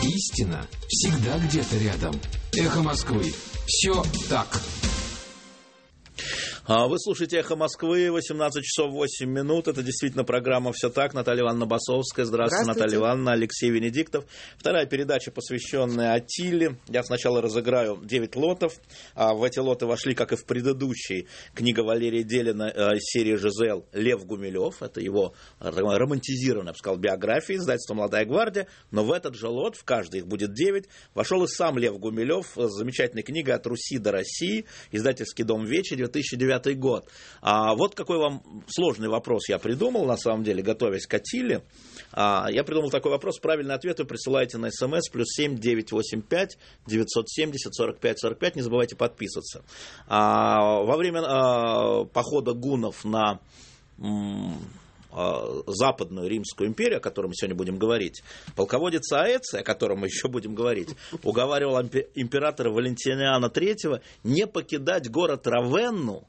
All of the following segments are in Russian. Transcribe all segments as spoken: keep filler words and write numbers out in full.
истина всегда где-то рядом. Эхо Москвы. Все так. Вы слушаете «Эхо Москвы», восемнадцать часов восемь минут. Это действительно программа «Все так». Наталья Ивановна Басовская. Здравствуйте, Здравствуйте, Наталья Ивановна. Алексей Венедиктов. Вторая передача, посвященная Аттиле. Я сначала разыграю девять лотов. В эти лоты вошли, как и в предыдущей, книга Валерия Делина из серии «Жизель» Лев Гумилев. Это его романтизированная, я бы сказал, биография, издательство «Молодая гвардия». Но в этот же лот, в каждый их будет девять, вошел и сам Лев Гумилев с замечательной книгой «От Руси до России», издательский дом «Вечи», две тысячи девятый год. А вот какой вам сложный вопрос я придумал, на самом деле, готовясь к Аттиле. А, я придумал такой вопрос. Правильный ответ вы присылаете на смс плюс семь девятьсот восемьдесят пять девятьсот семьдесят сорок пять сорок пять. Не забывайте подписываться. А, во время а, похода гуннов на м, а, Западную Римскую империю, о которой мы сегодня будем говорить, полководец Аэций, о котором мы еще будем говорить, уговаривал императора Валентиниана третьего не покидать город Равенну,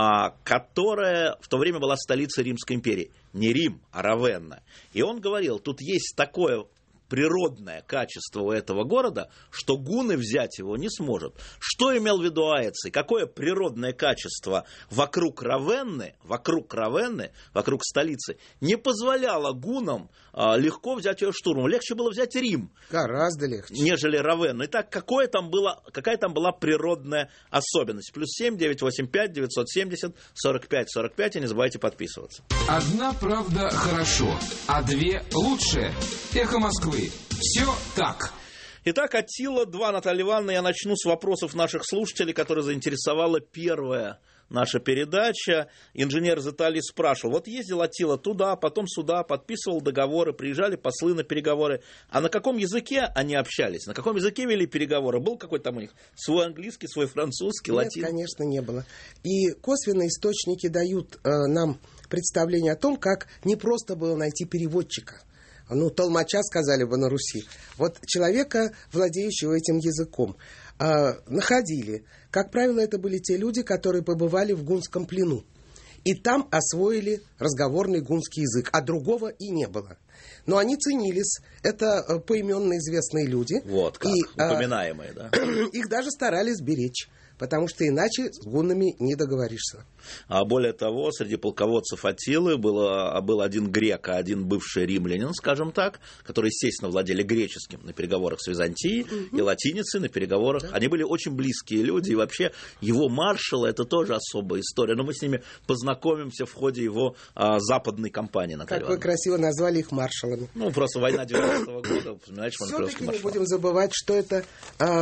которая в то время была столицей Римской империи. Не Рим, а Равенна. И он говорил, тут есть такое природное качество у этого города, что гунны взять его не смогут. Что имел в виду Аэций? Какое природное качество вокруг Равенны, вокруг Равенны, вокруг столицы, не позволяло гуннам а, легко взять ее штурмом? Легче было взять Рим. Гораздо легче. Нежели Равенну. Итак, какое там было, какая там была природная особенность? Плюс семь девятьсот восемьдесят пять девятьсот семьдесят сорок пять сорок пять. И не забывайте подписываться. Одна правда хорошо, а две лучше. Эхо Москвы. Все так. Итак, Аттила два. Наталья Ивановна, я начну с вопросов наших слушателей, которые заинтересовала первая наша передача. Инженер из Италии спрашивал, вот ездил Аттила туда, потом сюда, подписывал договоры, приезжали послы на переговоры. А на каком языке они общались? На каком языке вели переговоры? Был какой-то там у них свой английский, свой французский, Нет, латин? Нет, конечно, не было. И косвенные источники дают э, нам представление о том, как непросто было найти переводчика. Ну, толмача, сказали бы на Руси. Вот человека, владеющего этим языком, э, находили. Как правило, это были те люди, которые побывали в гунском плену. И там освоили разговорный гунский язык, а другого и не было. Но они ценились. Это э, поименно известные люди. Вот как, и, упоминаемые, э, да? Их даже старались беречь. Потому что иначе с гуннами не договоришься. А более того, среди полководцев Аттилы было, был один грек, а один бывший римлянин, скажем так, которые, естественно, владели греческим на переговорах с Византией, угу. и латиницей на переговорах. Да. Они были очень близкие люди, и вообще его маршалы – это тоже особая история. Но мы с ними познакомимся в ходе его а, западной кампании. Наталья как вы красиво назвали их маршалами. Ну, просто война девятнадцатого года, понимаете, все-таки не будем забывать, что это а,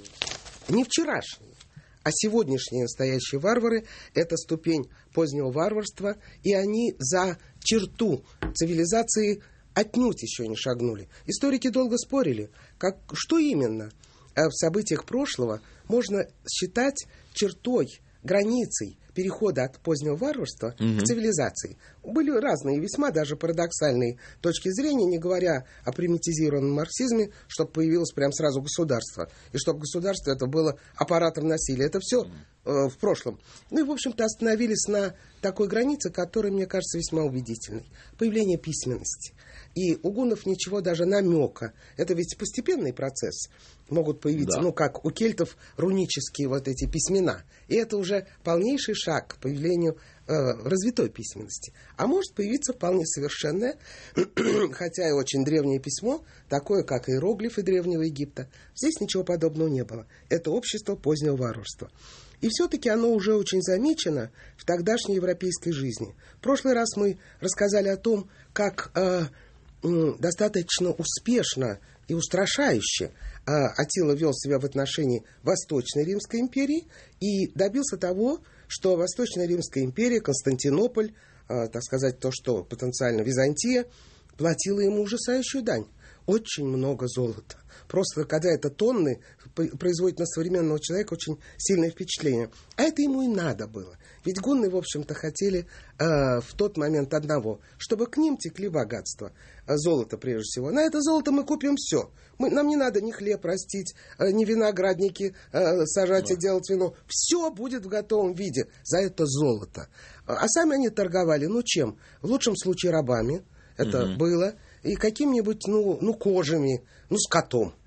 не вчерашний. А сегодняшние настоящие варвары – это ступень позднего варварства, и они за черту цивилизации отнюдь еще не шагнули. Историки долго спорили, как, что именно в событиях прошлого можно считать чертой, границей перехода от позднего варварства mm-hmm. к цивилизации. Были разные, весьма даже парадоксальные точки зрения, не говоря о примитизированном марксизме, чтобы появилось прям сразу государство. И чтобы государство это было аппаратом насилия. Это все mm-hmm. э, в прошлом. Ну и, в общем-то, остановились на такой границе, которая, мне кажется, весьма убедительной. Появление письменности. И у гуннов ничего, даже намека. Это ведь постепенный процесс. Могут появиться, да. ну, как у кельтов, рунические вот эти письмена. И это уже полнейший шаг к появлению э, развитой письменности. А может появиться вполне совершенное, хотя и очень древнее письмо, такое, как иероглифы Древнего Египта. Здесь ничего подобного не было. Это общество позднего варварства. И все-таки оно уже очень замечено в тогдашней европейской жизни. В прошлый раз мы рассказали о том, как э, э, достаточно успешно и устрашающе Аттила вел себя в отношении Восточной Римской империи и добился того, что Восточная Римская империя, Константинополь, так сказать, то, что потенциально Византия, платила ему ужасающую дань. Очень много золота. Просто когда это тонны, производит на современного человека очень сильное впечатление. А это ему и надо было. Ведь гунны, в общем-то, хотели э, в тот момент одного, чтобы к ним текли богатства. Золото, прежде всего. На это золото мы купим все. Мы, нам не надо ни хлеб растить, э, ни виноградники э, сажать да. и делать вино. Все будет в готовом виде. За это золото. А сами они торговали, ну чем? В лучшем случае рабами. Это угу. было. И какими-нибудь, ну, ну, кожами, ну, скотом.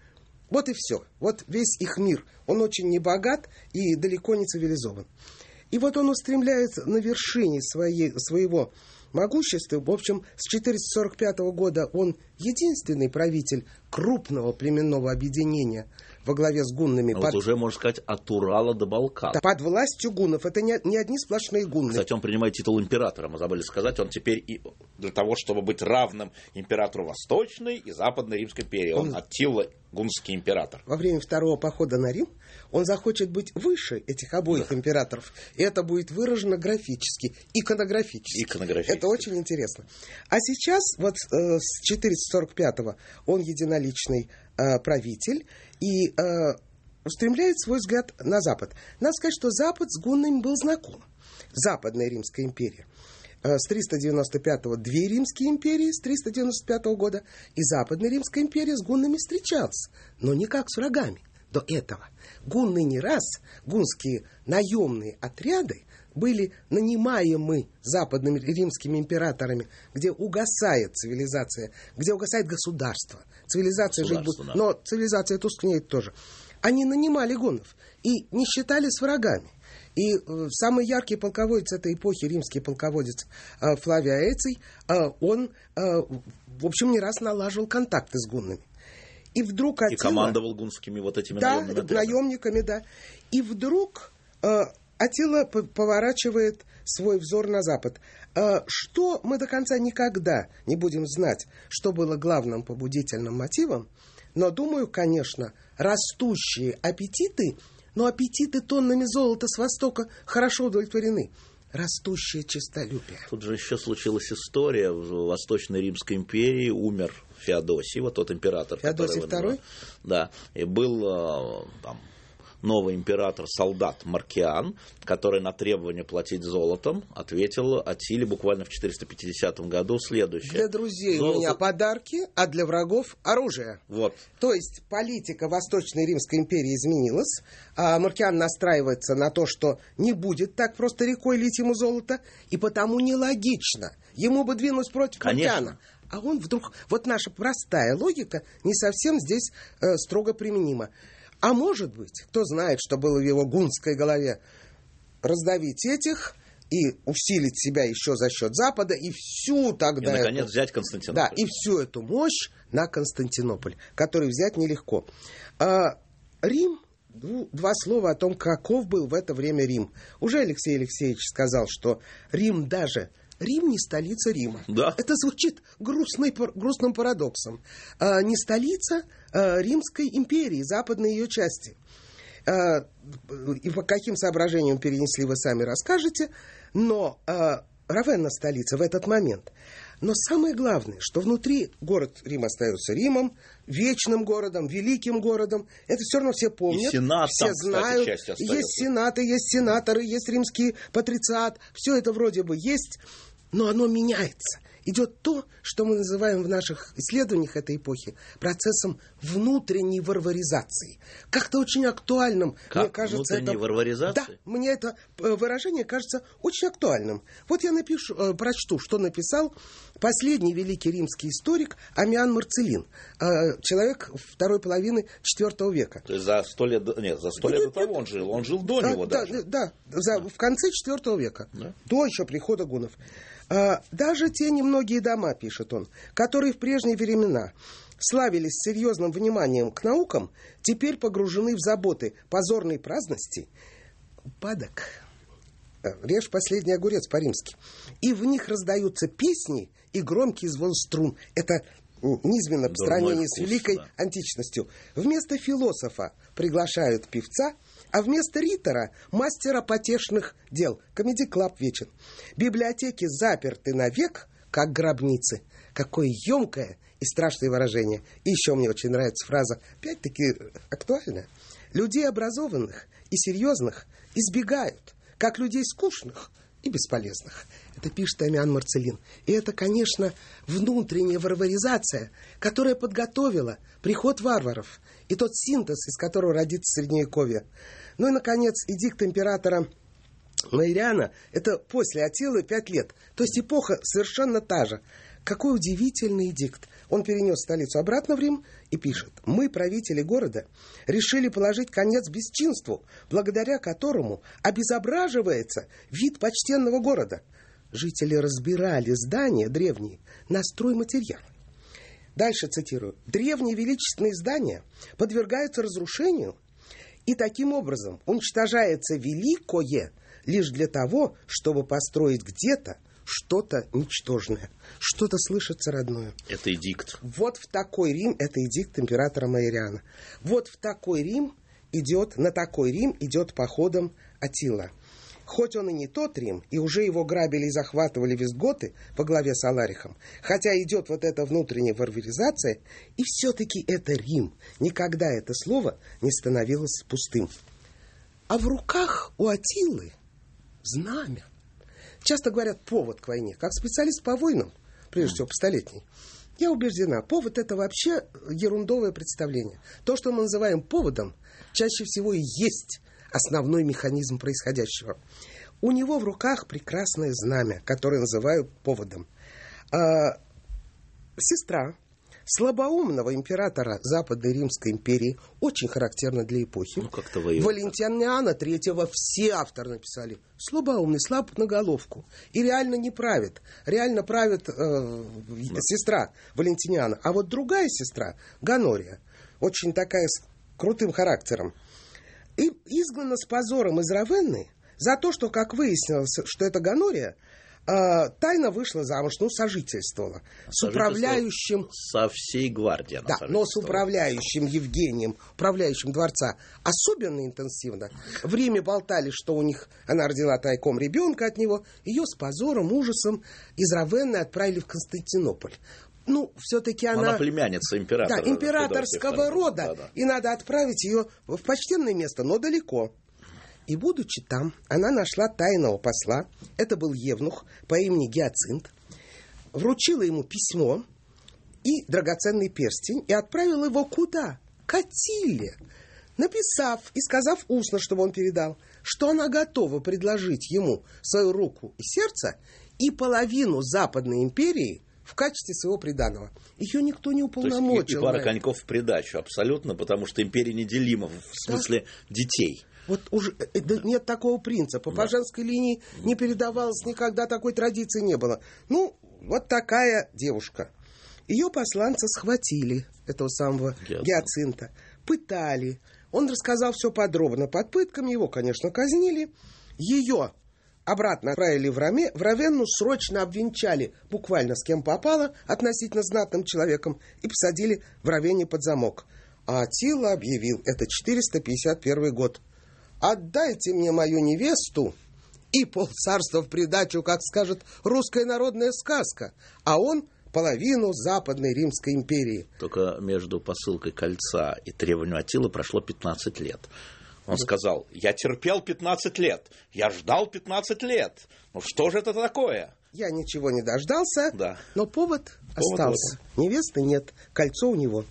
Вот и все. Вот весь их мир. Он очень небогат и далеко не цивилизован. И вот он устремляется на вершине своей, своего могущества. В общем, с четыреста сорок пятого года он единственный правитель крупного племенного объединения во главе с гуннами. А под... вот уже, можно сказать, от Урала до Балкан. Да, под властью гуннов. Это не, не одни сплошные гунны. Кстати, он принимает титул императора, мы забыли сказать. Он теперь и для того, чтобы быть равным императору Восточной и Западной Римской империи. Он, он... Аттила гунский император. Во время второго похода на Рим он захочет быть выше этих обоих да. императоров. И это будет выражено графически, иконографически. иконографически. Это очень интересно. А сейчас, вот э, с четыреста сорок пятого он единоличный э, правитель и э, устремляет свой взгляд на Запад. Надо сказать, что Запад с гуннами был знаком. Западная Римская империя. С триста девяносто пятого две римские империи, с триста девяносто пятого года, и Западная Римская империя с гуннами встречалась, но не как с врагами. До этого гунны не раз, гунские наемные отряды были нанимаемы западными римскими императорами, где угасает цивилизация, где угасает государство. Цивилизация жить будет, да. Но цивилизация тускнеет тоже. Они нанимали гуннов и не считали с врагами. И э, самый яркий полководец этой эпохи, римский полководец э, Флавий Аэций, э, он, э, в общем, не раз налаживал контакты с гуннами. И вдруг Аттила... И командовал гунскими вот этими да, наемными отрядами. наемниками, да. И вдруг э, Аттила поворачивает свой взор на запад. Э, что мы до конца никогда не будем знать, что было главным побудительным мотивом, но, думаю, конечно, растущие аппетиты... Но аппетиты тоннами золота с Востока хорошо удовлетворены. Растущее честолюбие. Тут же еще случилась история. В Восточной Римской империи умер Феодосий, вот тот император. Феодосий второй? Да. И был там новый император-солдат Маркиан, который на требование платить золотом ответил Аттиле буквально в четыреста пятидесятом году следующее. Для друзей Золото... у меня подарки, а для врагов оружие. Вот. То есть политика Восточной Римской империи изменилась, а Маркиан настраивается на то, что не будет так просто рекой лить ему золото, и потому нелогично. Ему бы двинуть против Маркиана. А он вдруг... Вот наша простая логика не совсем здесь э, строго применима. А может быть, кто знает, что было в его гунской голове, раздавить этих и усилить себя еще за счет Запада, и всю тогда... И, наконец, эту, взять Константинополь. Да, и всю эту мощь на Константинополь, который взять нелегко. А, Рим, два слова о том, каков был в это время Рим. Уже Алексей Алексеевич сказал, что Рим даже... Рим не столица Рима. Да. Это звучит грустный, грустным парадоксом. А, не столица а, Римской империи, западной ее части. А, и по каким соображениям перенесли, вы сами расскажете. Но а, Равенна столица в этот момент. Но самое главное, что внутри город Рим остается Римом, вечным городом, великим городом. Это все равно все помнят. И сенат все там, знают. кстати, часть остается. Есть сенаты, есть сенаторы, есть римский патрициат. Все это вроде бы есть, но оно меняется. Идет то, что мы называем в наших исследованиях этой эпохи процессом внутренней варваризации. Как-то очень актуальным, как? Мне кажется, внутренней это... варваризации? Да, мне это выражение кажется очень актуальным. Вот я напишу, прочту, что написал последний великий римский историк Аммиан Марцелин, человек второй половины четвертого века. То есть за сто лет, нет, за сто лет до того он жил, он жил до да, него да, даже. Да, за, в конце четвертого века, да? До еще прихода гуннов. Даже те немногие дома, пишет он, которые в прежние времена славились серьезным вниманием к наукам, теперь погружены в заботы позорной праздности. Упадок. Режь последний огурец по-римски. И в них раздаются песни и громкий звон струн. Это низменно по сравнению с великой да. античностью. Вместо философа приглашают певца, а вместо ритора – мастера потешных дел. Комеди-клаб вечен. Библиотеки заперты навек, как гробницы. Какое емкое и страшное выражение. И еще мне очень нравится фраза, опять-таки актуальная. Людей образованных и серьезных избегают, как людей скучных и бесполезных. Это пишет Аммиан Марцелин. И это, конечно, внутренняя варваризация, которая подготовила приход варваров и тот синтез, из которого родится Средневековье. Ну и, наконец, эдикт императора Маириана, это после Аттилы пять лет. То есть эпоха совершенно та же. какой удивительный эдикт. Он перенес столицу обратно в Рим и пишет: «Мы, правители города, решили положить конец бесчинству, благодаря которому обезображивается вид почтенного города. Жители разбирали здания древние на стройматериалы». Дальше цитирую. «Древние величественные здания подвергаются разрушению, и таким образом уничтожается великое лишь для того, чтобы построить где-то что-то ничтожное, что-то слышится родное». Это эдикт. Вот в такой Рим, это эдикт императора Маэриана. Вот в такой Рим идет, на такой Рим идет походом Аттила. Хоть он и не тот Рим, и уже его грабили и захватывали вестготы во главе с Аларихом, хотя идет вот эта внутренняя варваризация, и все-таки это Рим. Никогда это слово не становилось пустым. А в руках у Аттилы знамя. Часто говорят повод к войне. Как специалист по войнам, прежде всего по столетней, я убеждена, повод — это вообще ерундовое представление. То, что мы называем поводом, чаще всего и есть основной механизм происходящего. У него в руках прекрасное знамя, которое называют поводом. А, сестра слабоумного императора Западной Римской империи, очень характерно для эпохи, ну, как-то воюет. Валентиниана третьего, все авторы написали: слабоумный, слаб на головку. И реально не правит. Реально правит э, да. сестра Валентиниана. А вот другая сестра, Гонория, очень такая с крутым характером, и изгнана с позором из Равенны за то, что, как выяснилось, что это Гонория, э, тайно вышла замуж, ну, сожительствовала. С управляющим... Со всей гвардией. Да, но с управляющим Евгением, управляющим дворца, особенно интенсивно. В Риме болтали, что у них, она родила тайком ребенка от него. Ее с позором, ужасом из Равенны отправили в Константинополь. Ну, все-таки она... Она племянница императора. Да, императорского рода. Да, да. И надо отправить ее в почтенное место, но далеко. И, будучи там, она нашла тайного посла. Это был евнух по имени Гиацинт. Вручила ему письмо и драгоценный перстень. И отправила его куда? К Аттиле. Написав и сказав устно, чтобы он передал, что она готова предложить ему свою руку и сердце и половину Западной империи в качестве своего приданого. Ее никто не уполномочил. То есть и, и пара коньков в придачу, абсолютно, потому что империя неделима, в смысле да. детей. Вот уже нет такого принципа. Да. По женской линии не передавалось никогда, такой традиции не было. Ну, вот такая девушка. Ее посланца схватили, этого самого Ясно. Гиацинта, пытали. Он рассказал все подробно. Под пытками его, конечно, казнили. Ее обратно отправили в, Раме, в Равенну, срочно обвенчали, буквально с кем попало, относительно знатным человеком, и посадили в Равенне под замок. А Аттила объявил, это четыреста пятьдесят первый год: «Отдайте мне мою невесту, и полцарства в придачу, как скажет русская народная сказка, а он половину Западной Римской империи». Только между посылкой кольца и требованием Аттилы прошло пятнадцать лет. Он сказал: я терпел пятнадцать лет, я ждал пятнадцать лет. Ну что же это такое? Я ничего не дождался, да. но повод, повод остался. Вот. Невесты нет, кольцо у него.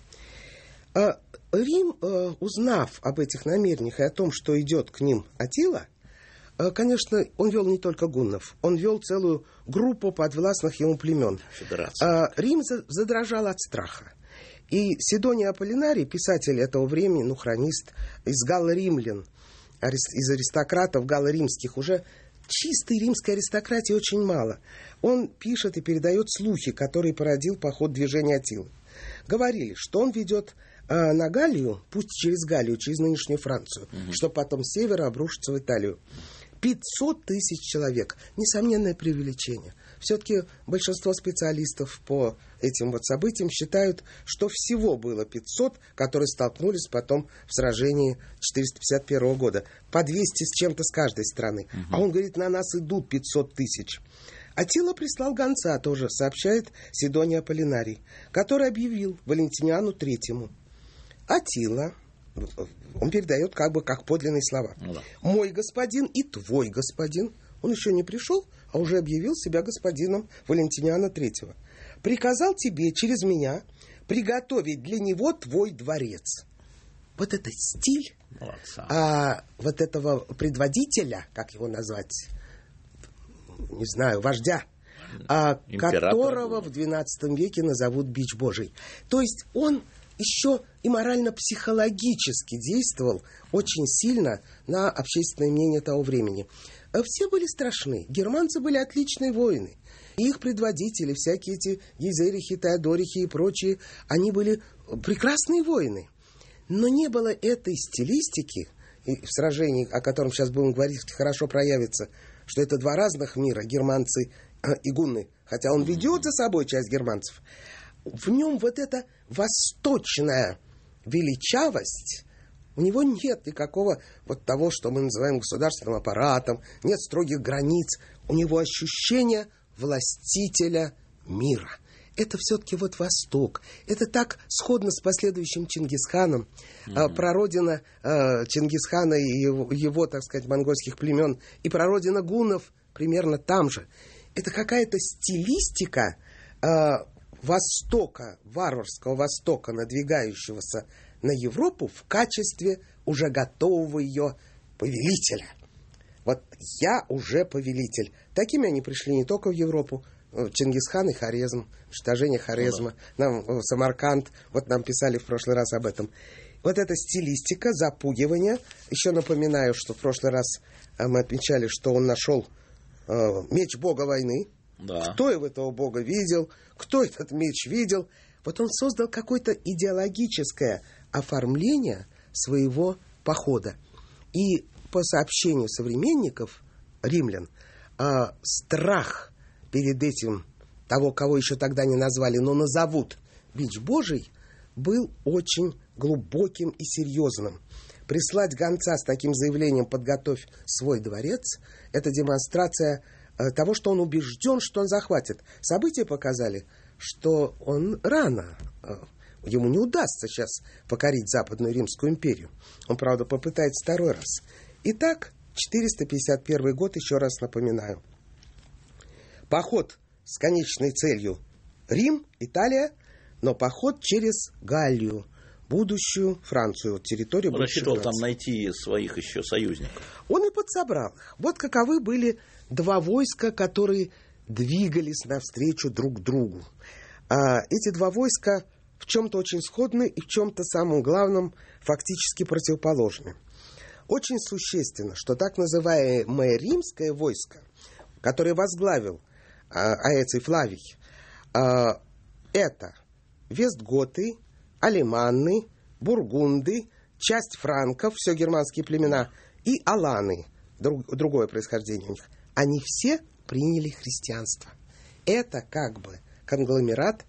Рим, узнав об этих намерениях и о том, что идет к ним Аттила, конечно, он вел не только гуннов, он вел целую группу подвластных ему племен. Федерация. Рим задрожал от страха. И Сидоний Аполлинарий, писатель этого времени, ну, хронист, из галло-римлян, из аристократов галло-римских, уже чистой римской аристократии очень мало. Он пишет и передает слухи, которые породил поход движения Аттилы. Говорили, что он ведет э, на Галлию, пусть через Галлию, через нынешнюю Францию, угу. чтобы потом с севера обрушиться в Италию. пятьсот тысяч человек. Несомненное преувеличение. Все-таки большинство специалистов по этим вот событиям считают, что всего было пятьсот, которые столкнулись потом в сражении четыреста пятьдесят первого года. По двести с чем-то с каждой стороны. Угу. А он говорит, на нас идут пятьсот тысяч. Аттила прислал гонца тоже, сообщает Сидоний Аполлинарий, который объявил Валентиниану третьему: Аттила, он передает как бы как подлинные слова. Ну, да. Мой господин и твой господин. Он еще не пришел, а уже объявил себя господином Валентиниана третьего. Приказал тебе через меня приготовить для него твой дворец. Вот это стиль а, вот этого предводителя, как его назвать, не знаю, вождя, а, которого в двенадцатом веке назовут бич Божий. То есть он еще и морально-психологически действовал очень сильно на общественное мнение того времени. Все были страшны. Германцы были отличные воины. Их предводители, всякие эти Гейзерихи, Теодорихи и прочие, они были прекрасные воины. Но не было этой стилистики, и в сражении, о котором сейчас будем говорить, хорошо проявится, что это два разных мира, германцы и гунны. Хотя он ведет за собой часть германцев. В нем вот эта восточная величавость, у него нет никакого вот того, что мы называем государственным аппаратом, нет строгих границ. У него ощущение властителя мира. Это все-таки вот Восток. Это так сходно с последующим Чингисханом. Mm-hmm. Прародина э, Чингисхана и его, его, так сказать, монгольских племен, и прародина гуннов примерно там же. Это какая-то стилистика э, Востока, варварского Востока, надвигающегося на Европу в качестве уже готового ее повелителя. Вот я уже повелитель. Такими они пришли не только в Европу. Чингисхан и Хорезм, уничтожение Хорезма, нам Самарканд, вот нам писали в прошлый раз об этом. Вот эта стилистика запугивания. Еще напоминаю, что в прошлый раз мы отмечали, что он нашел э, меч бога войны. Да. Кто его этого бога видел, кто этот меч видел. Вот он создал какое-то идеологическое оформление своего похода. И по сообщению современников, римлян, э, страх перед этим того, кого еще тогда не назвали, но назовут бич Божий, был очень глубоким и серьезным. Прислать гонца с таким заявлением «подготовь свой дворец» — это демонстрация э, того, что он убежден, что он захватит. События показали, что он рано, э, ему не удастся сейчас покорить Западную Римскую империю. Он, правда, попытается второй раз. Итак, четыреста пятьдесят первый год, еще раз напоминаю. Поход с конечной целью Рим, Италия, но поход через Галлию, будущую Францию, территорию будущей Франции. Рассчитывал там найти своих еще союзников. Он и подсобрал их. Вот каковы были два войска, которые двигались навстречу друг другу. А эти два войска в чем-то очень сходны и в чем-то, самым главным, фактически противоположны. Очень существенно, что так называемое римское войско, которое возглавил Аэций Флавий, это вестготы, алеманны, бургунды, часть франков, все германские племена, и аланы, друг, другое происхождение у них. Они все приняли христианство. Это как бы конгломерат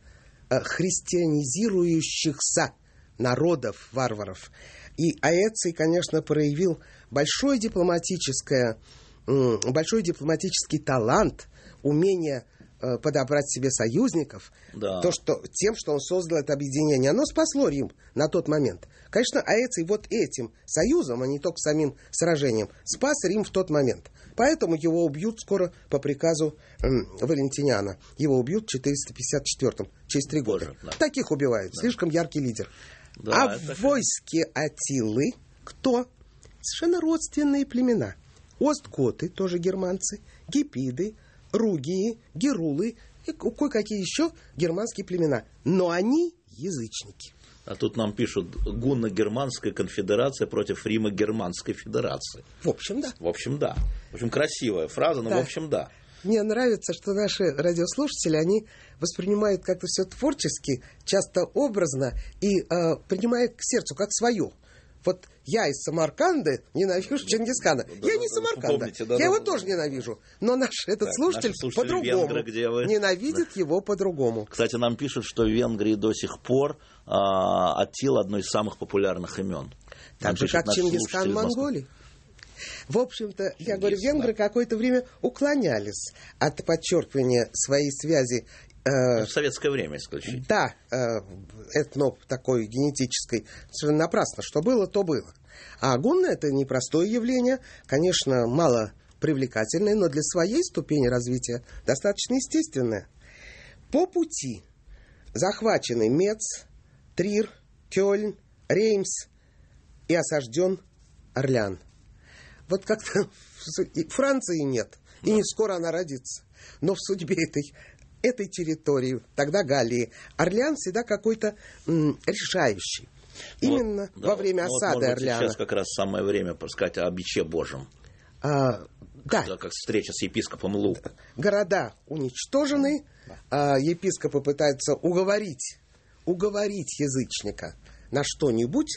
христианизирующихся народов, варваров. И Аэций, конечно, проявил большое дипломатическое, большой дипломатический талант, умение э, подобрать себе союзников, да. То, что, тем, что он создал это объединение. Оно спасло Рим на тот момент. Конечно, Аэций вот этим союзом, а не только самим сражением, спас Рим в тот момент. Поэтому его убьют скоро по приказу э, Валентиниана. Его убьют в четыреста пятьдесят четвёртом, через три года. Боже, да. Таких убивают. Да. Слишком яркий лидер. Да, а в войске Аттилы кто? Совершенно родственные племена. Остготы, тоже германцы, гепиды, ругии, герулы и кое-какие еще германские племена. Но они язычники. А тут нам пишут: гунно-германская конфедерация против Римо-германской федерации. В общем, да. В общем, да. В общем, красивая фраза, но да. В общем, да. Мне нравится, что наши радиослушатели, они воспринимают как-то все творчески, часто образно и э, принимают к сердцу, как свое. Вот я из Самарканда ненавижу Чингисхана. Да, я не из Самарканда. Помните, да, я да, его да, тоже да. ненавижу. Но наш этот так, слушатель по-другому венгры, ненавидит да. его по-другому. Кстати, нам пишут, что в Венгрии до сих пор а, Аттила одно из самых популярных имен. Так же, как Чингисхан в Монголии. В общем-то, Чингис, я говорю, венгры да. какое-то время уклонялись от подчеркивания своей связи. Э, в советское время исключительно. Да, э, этно такой генетической. Совершенно напрасно. Что было, то было. А гунны — это непростое явление, конечно, мало привлекательное, но для своей ступени развития достаточно естественное. По пути захвачены Мец, Трир, Кёльн, Реймс и осажден Орлеан. Вот как-то Франции нет, и не скоро она родится. Но в судьбе этой, этой территории, тогда Галлии, Орлеан всегда какой-то м, решающий. Именно вот, во да, время вот, осады может быть, Орлеана. Сейчас как раз самое время сказать о биче Божьем. А, да. Как, как встреча с епископом Лу. Города уничтожены, а епископы пытаются уговорить, уговорить язычника на что-нибудь.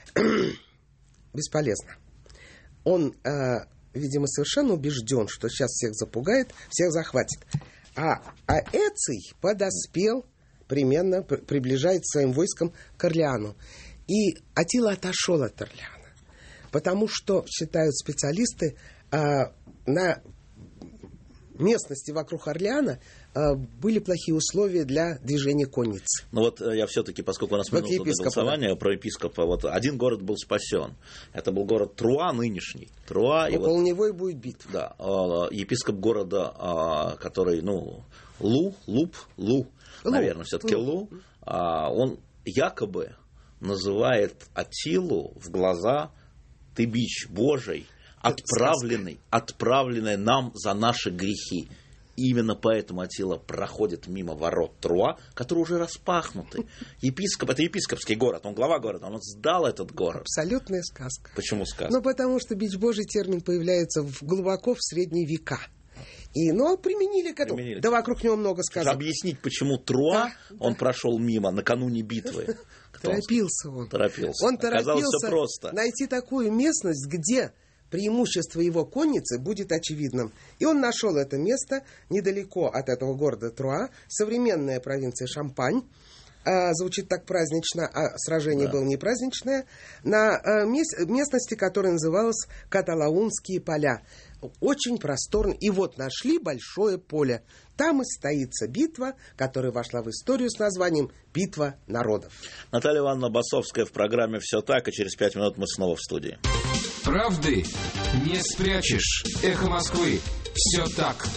Бесполезно. Он, а, видимо, совершенно убежден, что сейчас всех запугает, всех захватит. А, а Эций подоспел, примерно приближается своим войском к Орлеану. И Аттила отошел от Орлеана, потому что, считают специалисты, а, на местности вокруг Орлеана а, были плохие условия для движения конницы. Ну вот я все-таки, поскольку у нас Вот минута до голосования, да. про епископа, вот один город был спасен. Это был город Труа нынешний. Труа, и около вот, него и будет битва. Да, епископ города, который, ну, Лу, Луп, Лу, Лу. наверное, все-таки Лу, Лу он якобы называет Аттилу в глаза «ты бич Божий», отправленный, отправленный нам за наши грехи. И именно поэтому Аттила проходит мимо ворот Труа, которые уже распахнуты. Епископ, это епископский город, он глава города, он сдал этот город. Абсолютная сказка. Почему сказка? Ну, потому что бич Божий термин появляется в, глубоко в средние века. И, ну, применили к этому. Применили. Да вокруг него много сказано. Объяснить, почему Труа, да, он да. прошел мимо накануне битвы. Торопился он. Торопился. Он торопился просто. найти такую местность, где преимущество его конницы будет очевидным. И он нашел это место недалеко от этого города Труа, современная провинция Шампань. А, звучит так празднично, а сражение да. было не праздничное. На а, мест, местности, которая называлась Каталаунские поля. Очень просторно. И вот нашли большое поле. Там и состоится битва, которая вошла в историю с названием «Битва народов». Наталья Ивановна Басовская в программе «Все так», и через пять минут мы снова в студии. Правды не спрячешь. Эхо Москвы. Все так.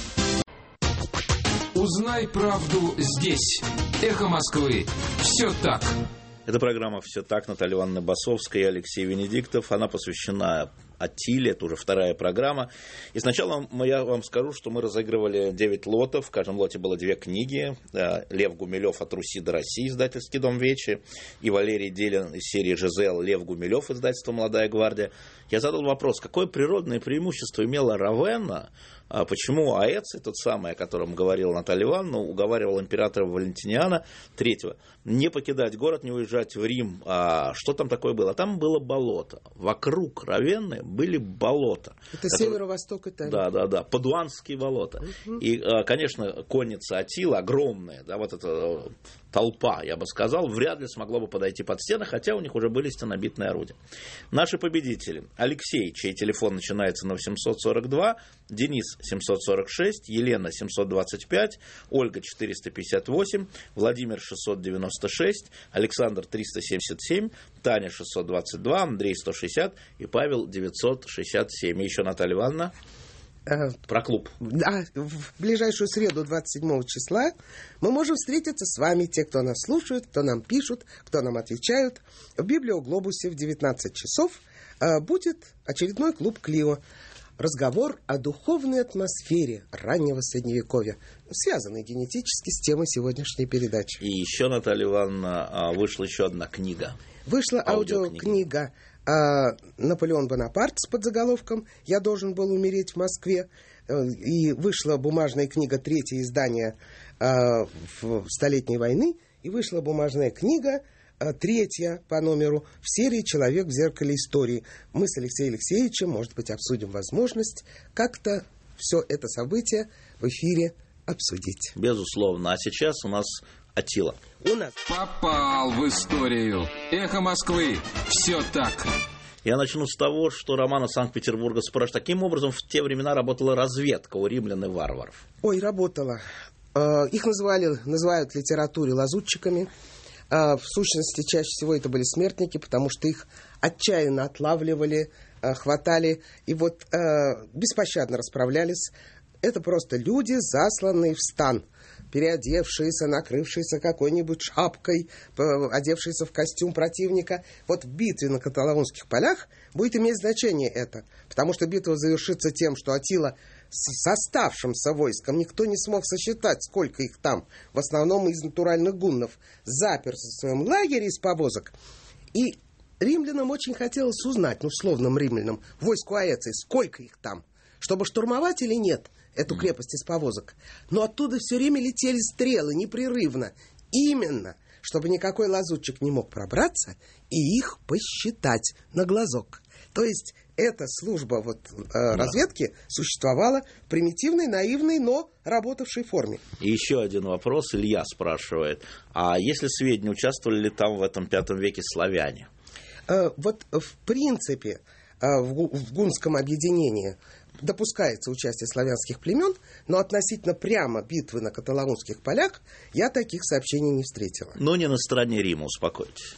Узнай правду здесь. Эхо Москвы. Все так. Это программа «Все так». Наталья Ивановна Басовская и Алексей Венедиктов. Она посвящена Аттиле, это уже вторая программа. И сначала я вам скажу, что мы разыгрывали девять лотов. В каждом лоте было две книги. Лев Гумилев «От Руси до России», издательский дом «Вечи», и Валерий Делин из серии «Жизел», Лев Гумилев, издательство «Молодая гвардия». Я задал вопрос, какое природное преимущество имела Равенна, почему Аэций, тот самый, о котором говорила Наталья Ивановна, уговаривал императора Валентиниана третьего не покидать город, не уезжать в Рим. А что там такое было? Там было болото. Вокруг Равенны были болота. Это которые... северо-восток Италии. Да, да, да. Падуанские болота. Угу. И, конечно, конница Аттила огромная, да, вот эта толпа, я бы сказал, вряд ли смогла бы подойти под стены, хотя у них уже были стенобитные орудия. Наши победители. Алексей, чей телефон начинается на восемьсот сорок два, Денис семьсот сорок шесть, Елена семьсот двадцать пять, Ольга четыреста пятьдесят восемь, Владимир шестьсот девяносто шесть, Александр триста семьдесят семь, Таня шестьсот двадцать два, Андрей сто шестьдесят и Павел девятьсот шестьдесят семь. И еще Наталья Ивановна. Про клуб. Да, в ближайшую среду, двадцать седьмого числа, мы можем встретиться с вами, те, кто нас слушают, кто нам пишут, кто нам отвечают. В Библиоглобусе в девятнадцать часов будет очередной клуб Клио. Разговор о духовной атмосфере раннего Средневековья, связанный генетически с темой сегодняшней передачи. И еще, Наталья Ивановна, вышла еще одна книга. Вышла аудиокнига «Наполеон Бонапарт» с подзаголовком «Я должен был умереть в Москве». И вышла бумажная книга, третье издание в Столетней войны. И вышла бумажная книга, третья по номеру в серии «Человек в зеркале истории». Мы с Алексеем Алексеевичем, может быть, обсудим возможность как-то все это событие в эфире обсудить. Безусловно. А сейчас у нас Аттила. У нас. Попал в историю. Эхо Москвы. Все так. Я начну с того, что Романа Санкт-Петербурга спрашивает, каким образом в те времена работала разведка у римлян и варваров? Ой, работала. Их называли, называют в литературе лазутчиками. В сущности, чаще всего это были смертники, потому что их отчаянно отлавливали, хватали и вот беспощадно расправлялись. Это просто люди, засланные в стан. переодевшиеся, накрывшиеся какой-нибудь шапкой, одевшиеся в костюм противника. Вот в битве на Каталаунских полях будет иметь значение это, потому что битва завершится тем, что Аттила с оставшимся войском, никто не смог сосчитать, сколько их там, в основном из натуральных гуннов, заперся в своем лагере из повозок. И римлянам очень хотелось узнать, ну, условным римлянам, войску Аэции, сколько их там, чтобы штурмовать или нет эту крепость из повозок. Но оттуда все время летели стрелы непрерывно. Именно, чтобы никакой лазутчик не мог пробраться и их посчитать на глазок. То есть эта служба вот, э, да. разведки существовала в примитивной, наивной, но работавшей форме. И еще один вопрос. Илья спрашивает, а если сведения, участвовали ли там в этом пятом веке славяне? Э, вот в принципе э, в, в гунском объединении допускается участие славянских племен, но относительно прямо битвы на Каталаунских полях я таких сообщений не встретила. Но не на стороне Рима, успокойтесь.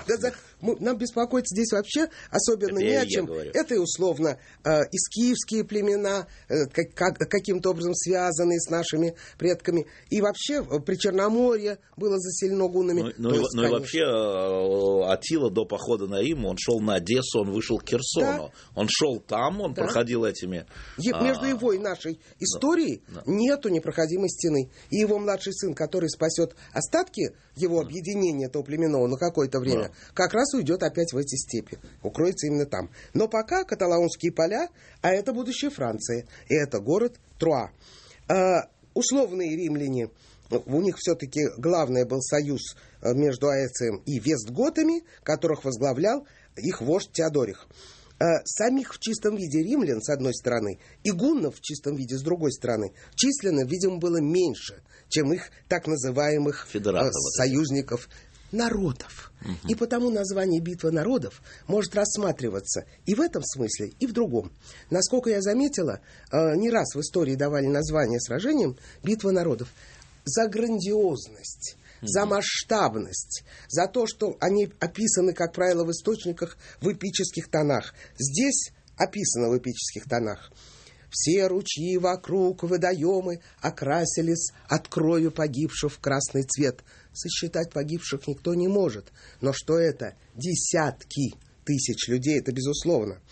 Нам беспокоиться здесь вообще особенно не о чем. Это и условно искиевские племена, каким-то образом связанные с нашими предками. И вообще Причерноморье было заселено гуннами. Ну и вообще Аттила до похода на Рим, он шел на Одессу, он вышел к Херсону. Он шел там, он проходил этими... Между его и нашей историей да, да. нету непроходимой стены. И его младший сын, который спасет остатки его объединения этого племенного на какое-то время, да. как раз уйдет опять в эти степи. Укроется именно там. Но пока Каталаунские поля, а это будущее Франции. И это город Труа. А, условные римляне, у них все-таки главное был союз между Аэцием и вестготами, которых возглавлял их вождь Теодорих. Самих в чистом виде римлян, с одной стороны, и гуннов в чистом виде, с другой стороны, численно, видимо, было меньше, чем их так называемых Федератов, союзников, народов. Угу. И потому название «Битва народов» может рассматриваться и в этом смысле, и в другом. Насколько я заметила, не раз в истории давали название сражениям «Битва народов» за грандиозность, за масштабность, за то, что они описаны, как правило, в источниках в эпических тонах. Здесь описано в эпических тонах. Все ручьи вокруг, водоемы окрасились от крови погибших в красный цвет. Сосчитать погибших никто не может. Но что это? Десятки тысяч людей, это безусловно.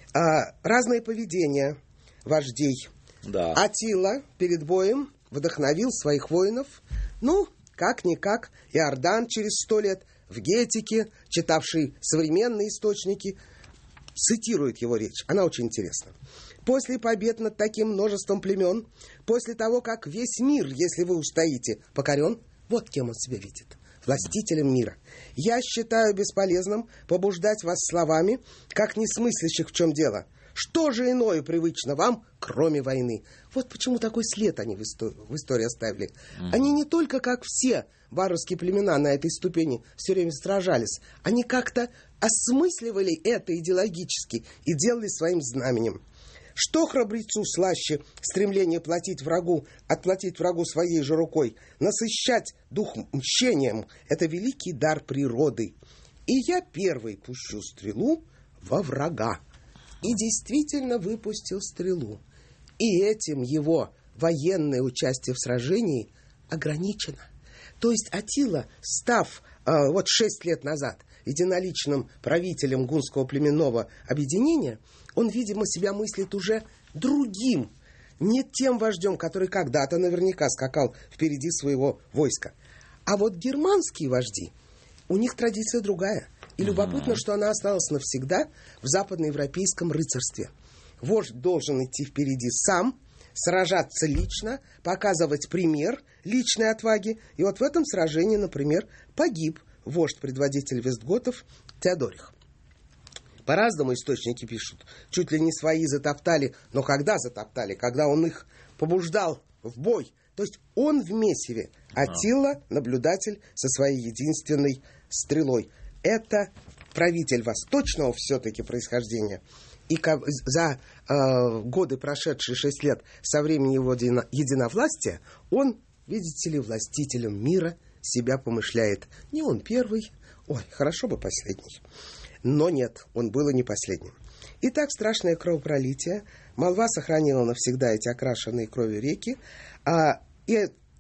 А, разное поведение вождей. Да. Аттила перед боем вдохновил своих воинов. Ну, как-никак, Иордан через сто лет в Гетике, читавший современные источники, цитирует его речь. Она очень интересна. «После побед над таким множеством племен, после того, как весь мир, если вы устоите, покорен, вот кем он себя видит, властителем мира. Я считаю бесполезным побуждать вас словами, как несмыслящих в чем дело. Что же иное привычно вам, кроме войны?» Вот почему такой след они в истории, в истории оставили. Mm-hmm. Они не только, как все варварские племена на этой ступени, все время сражались. Они как-то осмысливали это идеологически и делали своим знаменем. Что храбрецу слаще стремление платить врагу, отплатить врагу своей же рукой, насыщать дух мщением – это великий дар природы. И я первый пущу стрелу во врага. И действительно выпустил стрелу. И этим его военное участие в сражении ограничено. То есть Аттила, став э, вот шесть лет назад единоличным правителем гунского племенного объединения, он, видимо, себя мыслит уже другим, не тем вождем, который когда-то наверняка скакал впереди своего войска. А вот германские вожди, у них традиция другая. И любопытно, что она осталась навсегда в западноевропейском рыцарстве. Вождь должен идти впереди сам, сражаться лично, показывать пример личной отваги. И вот в этом сражении, например, погиб вождь-предводитель вестготов Теодорих. По-разному источники пишут. Чуть ли не свои затоптали. Но когда затоптали? Когда он их побуждал в бой. То есть он в месиве. Аттила, наблюдатель со своей единственной стрелой. Это правитель восточного все-таки происхождения. И за э, годы, прошедшие шесть лет со времени его единовластия, он, видите ли, властителем мира себя помышляет. Не он первый, ой, хорошо бы последний. Но нет, он был и не последним. Итак, страшное кровопролитие. Молва сохранила навсегда эти окрашенные кровью реки. А, и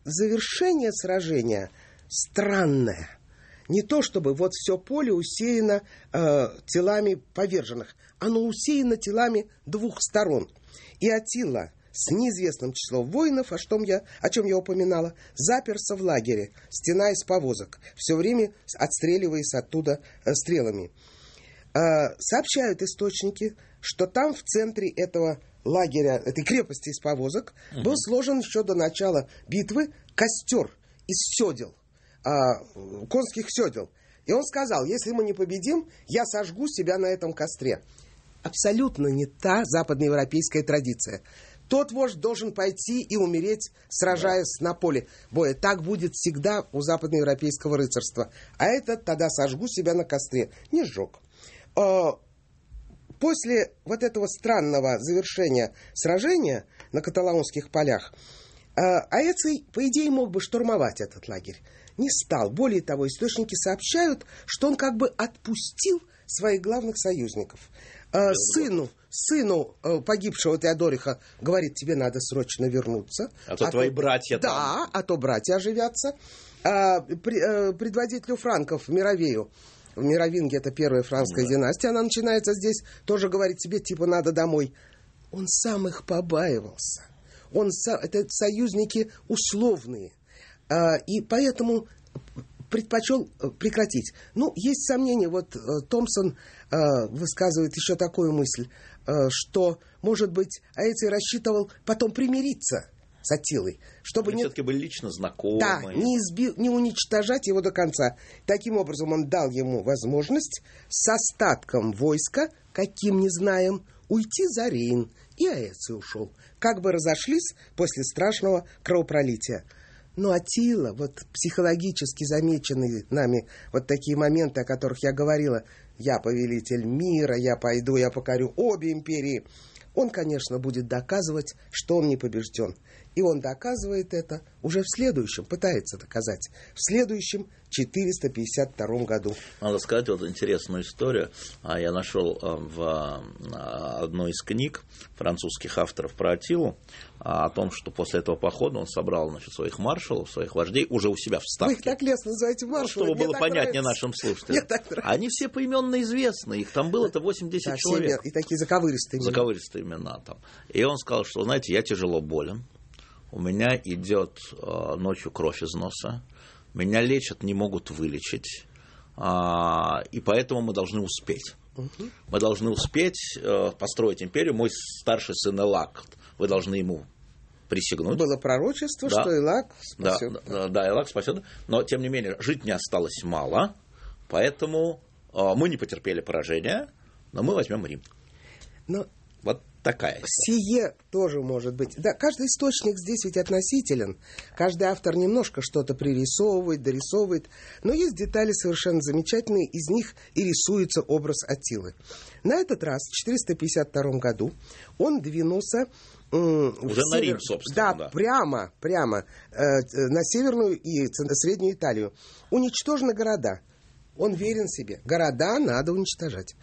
завершение сражения странное. Не то чтобы вот все поле усеяно э, телами поверженных. Оно усеяно телами двух сторон. И Аттила с неизвестным числом воинов, о чем я, о чем я упоминала, заперся в лагере, стена из повозок, все время отстреливаясь оттуда э, стрелами. Э, сообщают источники, что там в центре этого лагеря, этой крепости из повозок, угу. был сложен еще до начала битвы костер из седел, э, конских седел. И он сказал, если мы не победим, я сожгу себя на этом костре. Абсолютно не та западноевропейская традиция. Тот вождь должен пойти и умереть, сражаясь да. на поле боя. Так будет всегда у западноевропейского рыцарства. А этот тогда сожгу себя на костре. Не сжег. После вот этого странного завершения сражения на каталаунских полях, Аэций, по идее, мог бы штурмовать этот лагерь. Не стал. Более того, источники сообщают, что он как бы отпустил своих главных союзников. Э, сыну, сыну э, погибшего Теодориха говорит, тебе надо срочно вернуться. А то а твои то, братья да, там. Да, а то братья оживятся. Э, при, э, предводителю франков, Мировею, Мировинги, это первая франкская да. династия, она начинается здесь, тоже говорит, тебе типа надо домой. Он сам их побаивался. Он, это союзники условные. Э, и поэтому предпочел прекратить. Ну, есть сомнения. Вот э, Томпсон э, высказывает еще такую мысль, э, что, может быть, Аэций рассчитывал потом примириться с Аттилой, чтобы Они не... все-таки были лично знакомы. Да, не, изби... не уничтожать его до конца. Таким образом, он дал ему возможность с остатком войска, каким не знаем, уйти за Рейн. И Аэций ушел. Как бы разошлись после страшного кровопролития. Но Аттила, вот психологически замеченные нами вот такие моменты, о которых я говорила, я повелитель мира, я пойду, я покорю обе империи, он, конечно, будет доказывать, что он не побежден. И он доказывает это уже в следующем, пытается доказать, в следующем четыреста пятьдесят втором году. Надо сказать вот интересную историю. Я нашел в одной из книг французских авторов про Аттилу о том, что после этого похода он собрал, значит, своих маршалов, своих вождей уже у себя в Ставке. Вы их так лестно называете маршалами. Чтобы было понятнее нашим слушателям. Они все поименно известны. Их там было-то восемьдесят да, человек. И такие заковыристые имена. Заковыристые имена там. И он сказал, что, знаете, я тяжело болен. У меня идет э, ночью кровь из носа. Меня лечат, не могут вылечить. А, и поэтому мы должны успеть. Угу. Мы должны успеть э, построить империю. Мой старший сын Элак, вы должны ему присягнуть. Было пророчество, да. что Элак спасет. Да, да, да, Элак спасет. Но, тем не менее, жить не осталось мало. Поэтому э, мы не потерпели поражения, но мы возьмем Рим. Но... Вот такая. Сие тоже может быть. Да, каждый источник здесь ведь относителен. Каждый автор немножко что-то пририсовывает, дорисовывает. Но есть детали совершенно замечательные. Из них и рисуется образ Аттилы. На этот раз, в четыреста пятьдесят втором году, он двинулся... Уже на север... Рим, собственно. Да, да. прямо, прямо э, на северную и среднюю Италию. Уничтожены города. Он верен себе. Города надо уничтожать.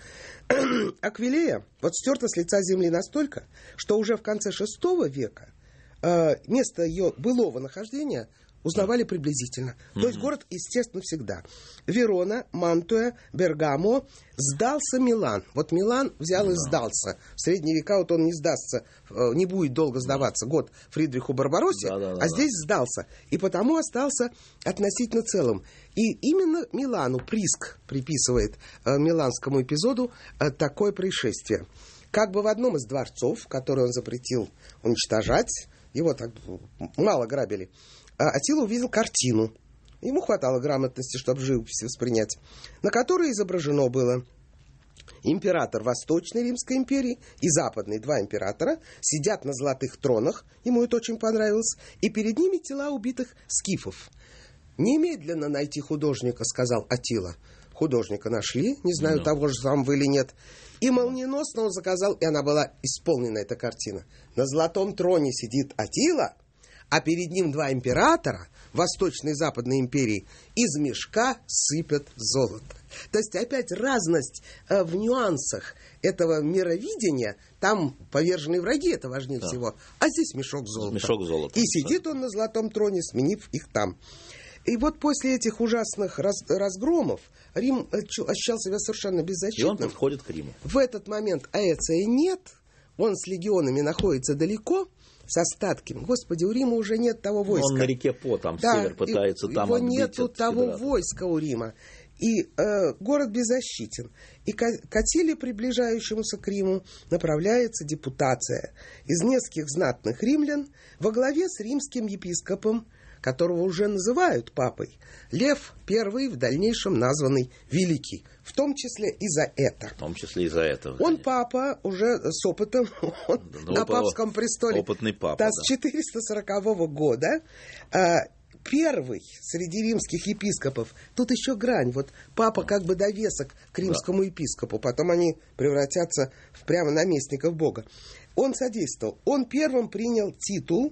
Аквилея вот стерта с лица земли настолько, что уже в конце шестого века э, место ее былого нахождения узнавали приблизительно. Mm-hmm. То есть город, естественно, всегда. Верона, Мантуя, Бергамо, сдался Милан. Вот Милан взял mm-hmm. и сдался. В средние века вот он не сдастся, э, не будет долго сдаваться. Год Фридриху Барбароссе, mm-hmm. а здесь сдался. И потому остался относительно целым. И именно Милану Приск приписывает э, миланскому эпизоду э, такое происшествие. Как бы в одном из дворцов, который он запретил уничтожать, его так мало грабили, Аттила увидел картину. Ему хватало грамотности, чтобы живопись воспринять, на которой изображено было император Восточной Римской империи и Западной, два императора, сидят на золотых тронах, ему это очень понравилось, и перед ними тела убитых скифов. «Немедленно найти художника», — сказал Аттила. Художника нашли, не знаю, no. того же самого или нет. И молниеносно он заказал, и она была исполнена, эта картина. На золотом троне сидит Аттила, а перед ним два императора Восточной и Западной империи из мешка сыпят золото. То есть опять разность э, в нюансах этого мировидения. Там поверженные враги, это важнее да. всего. А здесь мешок золота. Мешок золота. И сидит он на золотом троне, сменив их там. И вот после этих ужасных раз, разгромов Рим ощущал себя совершенно беззащитным. И он подходит к Риму. В этот момент Аэция нет. Он с легионами находится далеко, с остатками. Господи, у Рима уже нет того войска. Он на реке По, там да, север пытается и, там его отбить нету того Федерата. Войска у Рима. И э, город беззащитен. И к Атиле, приближающемуся к Риму, направляется депутация из нескольких знатных римлян во главе с римским епископом, которого уже называют папой, Лев I, в дальнейшем названный Великий, в том числе и за это. В том числе и за это. Он конечно. Папа уже с опытом, он да, на папском престоле опытный папа, да, да. с четыреста сорокового года. А, первый среди римских епископов. Тут еще грань. Вот папа как бы довесок к римскому да. епископу. Потом они превратятся в прямо наместников Бога. Он содействовал. Он первым принял титул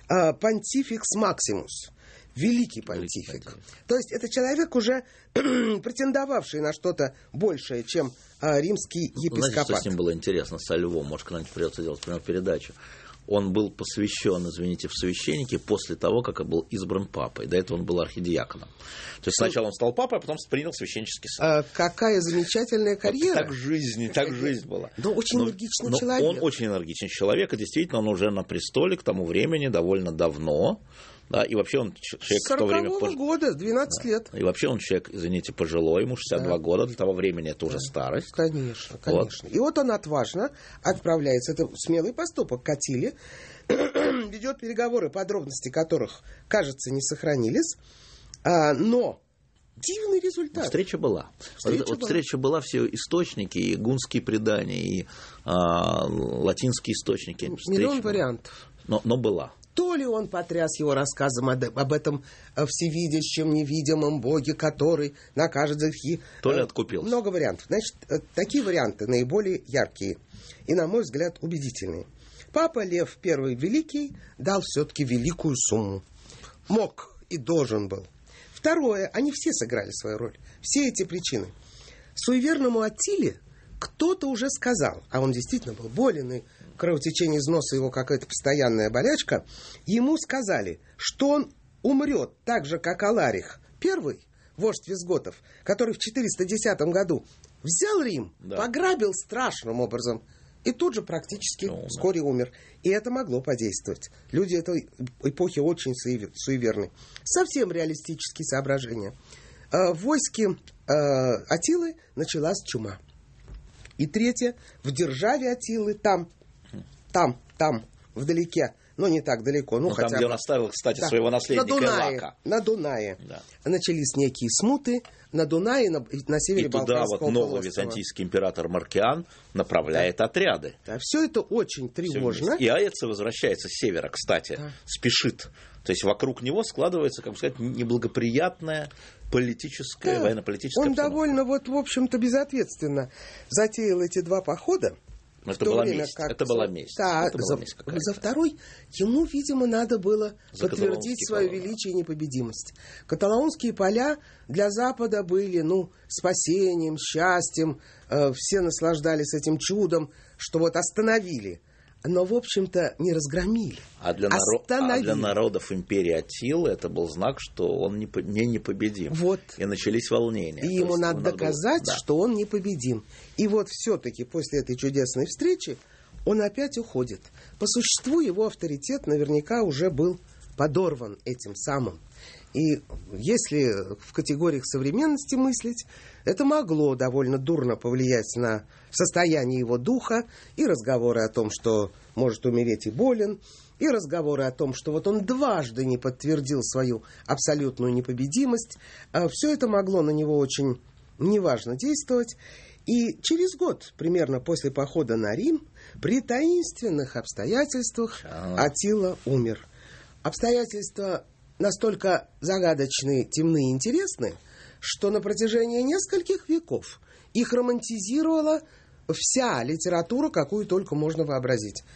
Понтификс Максимус. Великий понтифик. То есть это человек, уже претендовавший на что-то большее, чем а, римский епископат. Знаете, что с ним было интересно, со Львом? Может, когда-нибудь придется делать прямую передачу. Он был посвящен, извините, в священники после того, как был избран папой. До этого он был архидиаконом. То есть сначала он стал папой, а потом принял священнический сан. А, какая замечательная карьера. Вот так жизнь, так жизнь была. Но очень но, энергичный но человек. Он очень энергичный человек, и действительно он уже на престоле к тому времени довольно давно. Да, и вообще он человек в то время... сорокового года, двенадцать да. лет. И вообще он человек, извините, пожилой, ему шестьдесят два да. года, для того времени это да. уже старость. Конечно, конечно. Вот. И вот он отважно отправляется, это смелый поступок, к Атиле, ведет переговоры, подробности которых, кажется, не сохранились, а, но дивный результат. Встреча была. Встреча, вот, была. Вот встреча была, все источники, и гунские предания, и а, латинские источники. Миллион вариантов. Но, но была. То ли он потряс его рассказом об этом всевидящем, невидимом Боге, который накажет за грехи. То ли откупился. Много вариантов. Значит, такие варианты наиболее яркие и, на мой взгляд, убедительные. Папа Лев I Великий дал все-таки великую сумму. Мог и должен был. Второе, они все сыграли свою роль. Все эти причины. Суеверному Аттиле кто-то уже сказал, а он действительно был болен, и кровотечение из носа его какая-то постоянная болячка, ему сказали, что он умрет так же, как Аларих, первый вождь визготов, который в четыреста десятом году взял Рим, да. пограбил страшным образом и тут же практически ну, вскоре да. умер. И это могло подействовать. Люди этой эпохи очень суеверны. Совсем реалистические соображения. В войске Аттилы началась чума. И третье, в державе Аттилы, там, там, там, вдалеке, но не так далеко. Ну, ну хотя там, где он оставил, кстати, да. своего наследника на Дунае, Элака. На Дунае. Да. Начались некие смуты на Дунае, на, на севере и туда вот новый византийский император Маркиан направляет да. отряды. Да, все это очень тревожно. И Аэция возвращается с севера, кстати, да. спешит. То есть вокруг него складывается, как бы сказать, неблагоприятная политическая, да. военно-политическая Он обстановка. довольно, вот, в общем-то, безответственно затеял эти два похода. Это была, время, как... это была месть. Да, это была за, месть за второй ему, видимо, надо было за подтвердить свою поля. величие и непобедимость. Каталонские поля для Запада были, ну, спасением, счастьем. Э, все наслаждались этим чудом, что вот остановили. Но, в общем-то, не разгромили. А для, наро... а для народов империи Аттилы это был знак, что он не, по... не непобедим. Вот. И начались волнения. И То ему надо доказать, было... да. что он непобедим. И вот все-таки после этой чудесной встречи он опять уходит. По существу его авторитет наверняка уже был подорван этим самым. И если в категориях современности мыслить, это могло довольно дурно повлиять на состояние его духа, и разговоры о том, что может умереть и болен, и разговоры о том, что вот он дважды не подтвердил свою абсолютную непобедимость. Все это могло на него очень неважно действовать. И через год, примерно после похода на Рим, при таинственных обстоятельствах Аттила умер. Обстоятельства настолько загадочны, темны и интересны, что на протяжении нескольких веков их романтизировала вся литература, какую только можно вообразить.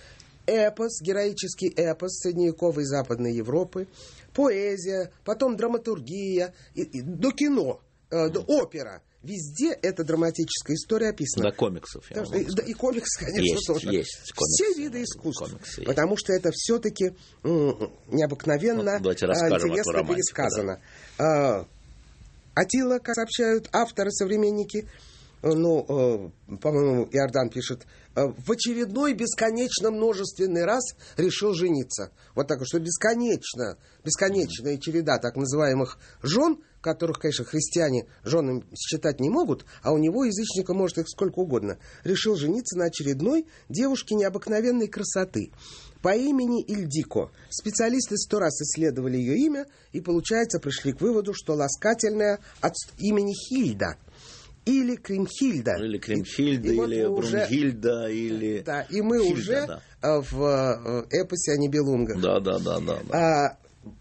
эпос, героический эпос средневековой Западной Европы, поэзия, потом драматургия, и, и, до кино, э, до опера. Везде эта драматическая история описана. До комиксов. Да, и, да, и комикс, конечно, есть, тоже. Есть комиксы, все виды искусств. Комиксы потому есть. Что это все-таки м, необыкновенно вот, интересно пересказано. Да. Аттила, как сообщают авторы, современники, ну, э, по-моему, Иордан пишет, э, в очередной бесконечно множественный раз решил жениться. Вот так, что бесконечно, бесконечная череда так называемых жен, которых, конечно, христиане женами считать не могут, а у него, язычника, может их сколько угодно, решил жениться на очередной девушке необыкновенной красоты по имени Ильдико. Специалисты сто раз исследовали ее имя и, получается, пришли к выводу, что ласкательное от имени Хильда. Или Кримхильда. Или Кримхильда, и, и или вот Брунхильда, уже... или... Да, и мы Хильда, уже да. в эпосе о Нибелунгах. Да, да, да, да. да. А,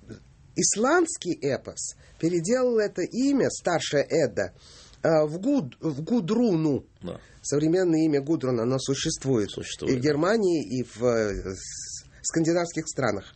исландский эпос переделал это имя, старшая Эдда, в, Гуд, в Гудруну. Да. Современное имя Гудруна, оно существует. существует. И в Германии, и в скандинавских странах.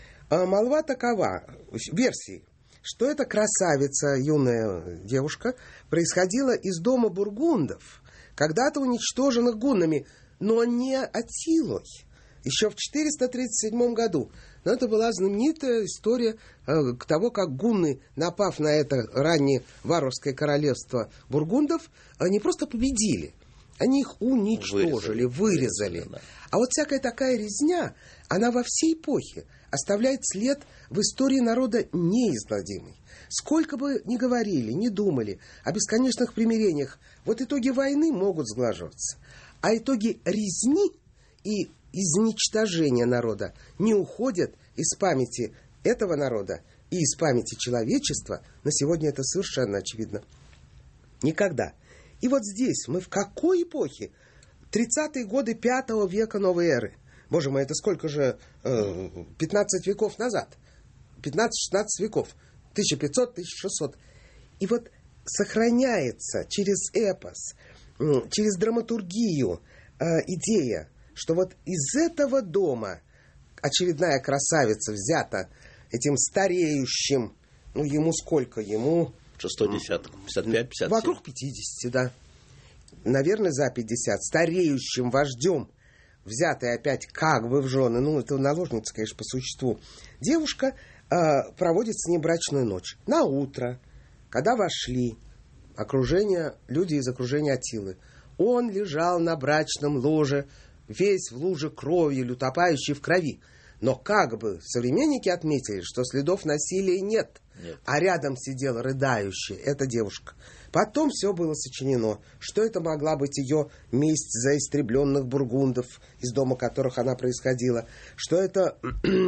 А молва такова, версии, что эта красавица, юная девушка, происходила из дома бургундов, когда-то уничтоженных гуннами, но не Аттилой. Еще в четыреста тридцать седьмом году. Но это была знаменитая история э, того, как гунны, напав на это раннее варварское королевство бургундов, не просто победили, они их уничтожили, вырезали. вырезали. Да. А вот всякая такая резня, она во всей эпохе оставляет след в истории народа неизгладимый. Сколько бы ни говорили, ни думали о бесконечных примирениях, вот итоги войны могут сглаживаться. А итоги резни и изничтожения народа не уходят из памяти этого народа и из памяти человечества. На сегодня это совершенно очевидно. Никогда. И вот здесь мы в какой эпохе? тридцатые годы пятого века новой эры. Боже мой, это сколько же? Э, пятнадцать веков назад. пятнадцать-шестнадцать веков. тысяча пятьсот - тысяча шестьсот. И вот сохраняется через эпос, через драматургию э, идея, что вот из этого дома очередная красавица взята этим стареющим, ну, ему сколько? Ему... шестой десяток, пятьдесят пять - пятьдесят семь. Вокруг пятидесяти, да. Наверное, за пятьдесят. Стареющим вождем, взятый опять как бы в жены, ну, это наложница, конечно, по существу, девушка э, проводит с ней брачную ночь. На утро, когда вошли окружение, люди из окружения Аттилы, он лежал на брачном ложе, весь в луже крови, утопающий в крови. Но как бы современники отметили, что следов насилия нет, нет. А рядом сидела рыдающая эта девушка. Потом все было сочинено, что это могла быть ее месть за истребленных бургундов, из дома которых она происходила, что это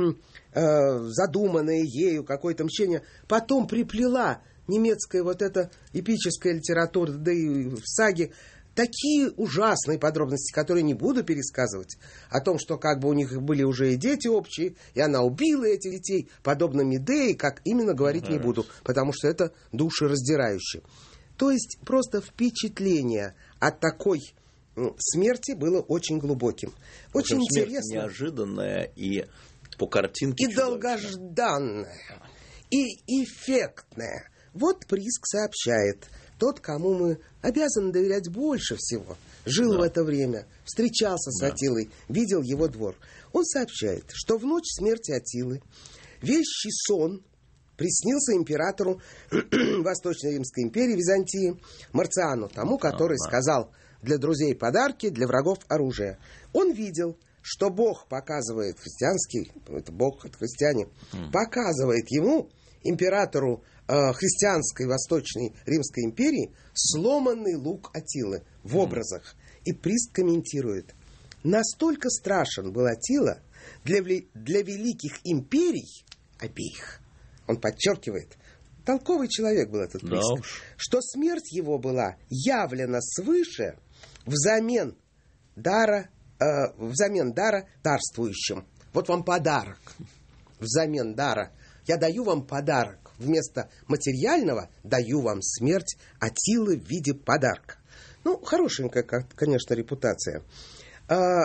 э, задуманное ею какое-то мщение. Потом приплела немецкая вот эта эпическая литература, да и в саге, такие ужасные подробности, которые не буду пересказывать, о том, что как бы у них были уже и дети общие, и она убила этих детей, подобно Медее, как именно говорить не буду, потому что это душераздирающе. То есть просто впечатление от такой смерти было очень глубоким. Очень общем, интересно. Неожиданное и по картинке и долгожданное, и эффектное. Вот Приск сообщает. Тот, кому мы обязаны доверять больше всего, жил да. в это время, встречался с да. Аттилой, видел его двор. Он сообщает, что в ночь смерти Аттилы вещий сон приснился императору Восточной Римской империи Византии Марциану, тому, который а, сказал: для друзей подарки, для врагов оружие. Он видел, что Бог показывает, христианский, это Бог, это христиане, mm. показывает ему, императору христианской Восточной Римской империи, сломанный лук Аттилы в образах. И Приск комментирует: настолько страшен был Аттила для, для великих империй обеих. Он подчеркивает, толковый человек был этот Приск, да. что смерть его была явлена свыше взамен дара, э, взамен дара царствующим. Вот вам подарок. Взамен дара. Я даю вам подарок. Вместо материального даю вам смерть Аттилы в виде подарка. Ну, хорошенькая, конечно, репутация. А,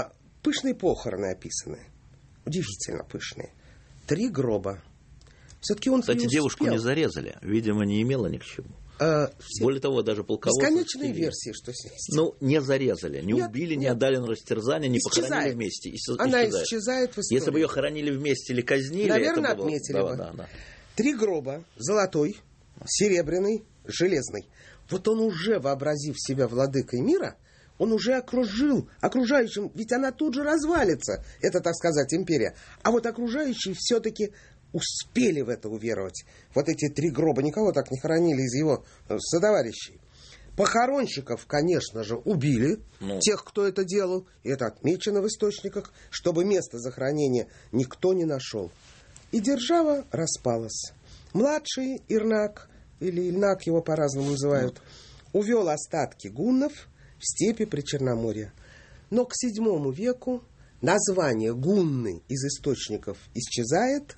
Пышные похороны описаны. Удивительно пышные. Три гроба. Все-таки он Кстати, девушку не зарезали. Видимо, не имела ни к чему. А, Более того, даже полководцы... Бесконечные версии, что с ней. Ну, не зарезали, не нет, убили, нет. не отдали на растерзание, не исчезает. похоронили вместе. Исчезает. Она исчезает в истории. Если бы ее хоронили вместе или казнили... Наверное, это было... отметили да, бы. Да, да. Три гроба. Золотой, серебряный, железный. Вот он уже, вообразив себя владыкой мира, он уже окружил окружающим, ведь она тут же развалится, это, так сказать, империя. А вот окружающие все-таки успели в это уверовать. Вот эти три гроба никого так не хоронили из его сотоварищей. Похоронщиков, конечно же, убили, ну. тех, кто это делал, и это отмечено в источниках, чтобы место захоронения никто не нашел. И держава распалась. Младший Ирнак, или Ильнак его по-разному называют, ну. увел остатки гуннов в степи Причерноморья. Но к седьмому веку название гунны из источников исчезает,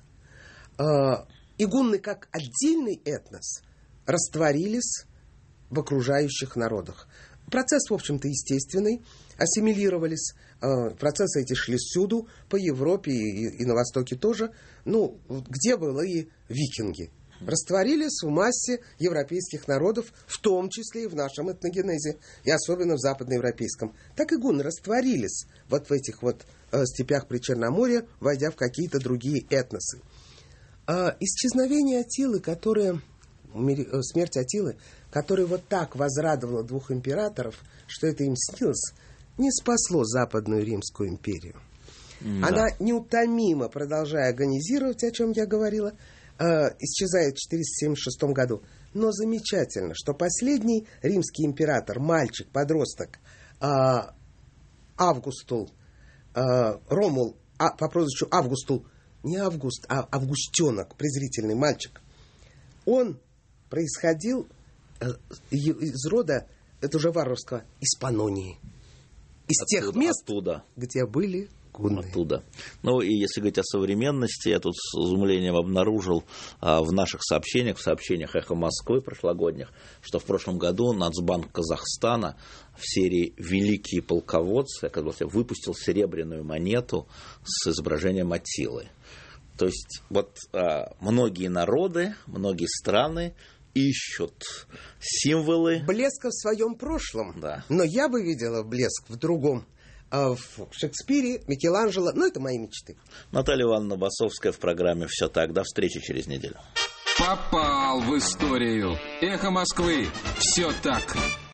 и гунны как отдельный этнос растворились в окружающих народах. Процесс, в общем-то, естественный. Ассимилировались. Процессы эти шли всюду, по Европе и, и на Востоке тоже. Ну, где были викинги. Растворились в массе европейских народов, в том числе и в нашем этногенезе, и особенно в западноевропейском. Так и гунны растворились вот в этих вот степях Причерноморья, войдя в какие-то другие этносы. А исчезновение Аттилы, которое, смерть Аттилы, которая вот так возрадовала двух императоров, что это им снилось, не спасло Западную Римскую империю. Да. Она неутомимо, продолжая агонизировать, о чем я говорила, э, исчезает в четыреста семьдесят шестом году. Но замечательно, что последний римский император, мальчик, подросток, э, Августул, э, Ромул, а, по прозвищу Августул, не Август, а Августенок, презрительный мальчик, он происходил э, из рода, это уже варварского, из Панонии. Из оттуда, тех мест, оттуда. где были гунны. Оттуда. Ну, и если говорить о современности, я тут с изумлением обнаружил а, в наших сообщениях, в сообщениях «Эхо Москвы» прошлогодних, что в прошлом году Нацбанк Казахстана в серии «Великие полководцы» выпустил серебряную монету с изображением Аттилы. То есть вот а, многие народы, многие страны ищут символы. Блеска в своем прошлом. Да. Но я бы видела блеск в другом. В Шекспире, Микеланджело. Ну, это мои мечты. Наталья Ивановна Басовская в программе «Все так». До встречи через неделю. Попал в историю. Эхо Москвы. Все так.